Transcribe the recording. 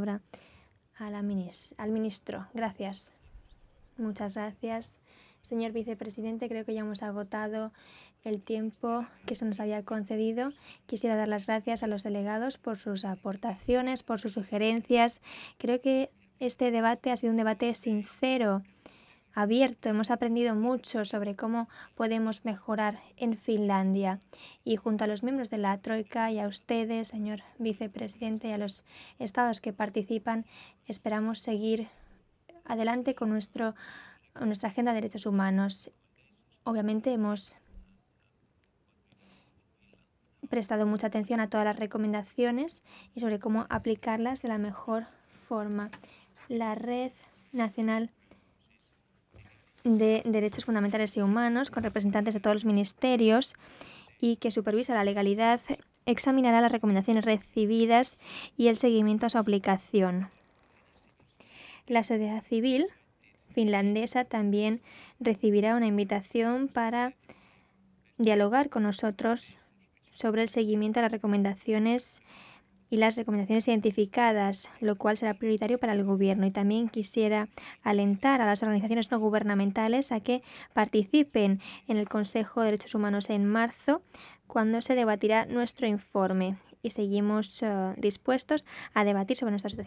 palabra al ministro. Gracias. Muchas gracias, señor vicepresidente. Creo que ya hemos agotado el tiempo que se nos había concedido. Quisiera dar las gracias a los delegados por sus aportaciones, por sus sugerencias. Creo que este debate ha sido un debate sincero, abierto. Hemos aprendido mucho sobre cómo podemos mejorar en Finlandia. Y junto a los miembros de la Troika y a ustedes, señor vicepresidente, y a los estados que participan, esperamos seguir adelante con nuestra agenda de derechos humanos. Obviamente hemos prestado mucha atención a todas las recomendaciones y sobre cómo aplicarlas de la mejor forma. La Red Nacional de Derechos Fundamentales y Humanos, con representantes de todos los ministerios y que supervisa la legalidad, examinará las recomendaciones recibidas y el seguimiento a su aplicación. La sociedad civil finlandesa también recibirá una invitación para dialogar con nosotros sobre el seguimiento a las recomendaciones y las recomendaciones identificadas, lo cual será prioritario para el Gobierno. Y también quisiera alentar a las organizaciones no gubernamentales a que participen en el Consejo de Derechos Humanos en marzo, cuando se debatirá nuestro informe. Y seguimos dispuestos a debatir sobre nuestra situación.